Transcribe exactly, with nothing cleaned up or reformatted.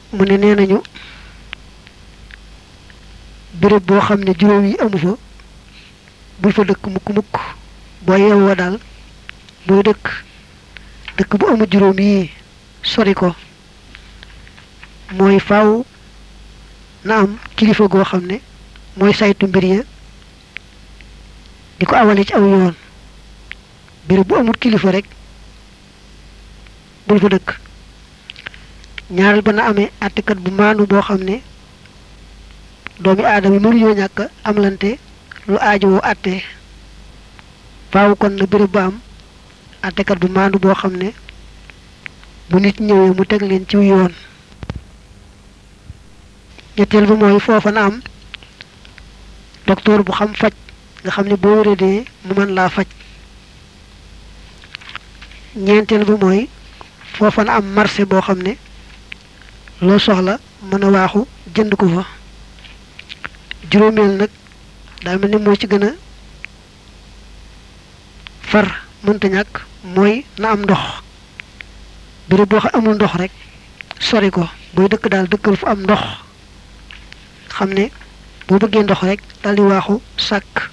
mu ne nee nañu béréb boo xam ne juróom yi amu fa bul fa dëkk mukk mukk boo yeewoo daal booy dëkk dëkk bu amu juróom yi sori ko mooy faaw na am kilifa goo xam ne mooy saytu mbir ya di ko awale ci aw yoon béréb bu amul kilifa rek bul fa dëkk ñaaral ba na amee àttekat bu maanu boo xam ne doomi aadama yi mënuñoo ñàkk amlante lu aajowoo àtte faaw kon na béréb ba am àttekat bu maanu boo xam ne bu nit ñëwee mu teg leen ci yoon ñetteel ba mooy foofa na am docteur bu xam faj nga xam ne boo wéradee mu mën laa faj ñeenteel ba mooy foofa na am marché boo xam ne loo soxla mën a waaxu jënd ko fa juróomeel nag daa mel ni moo ci gën a far mënta ñàkk mooy na am ndox béréb boo xam amul ndox rek sori ko booy dëkk daal dëkkal fu am ndox xam ne boo bëggee ndox rek daal di waaxu sàkk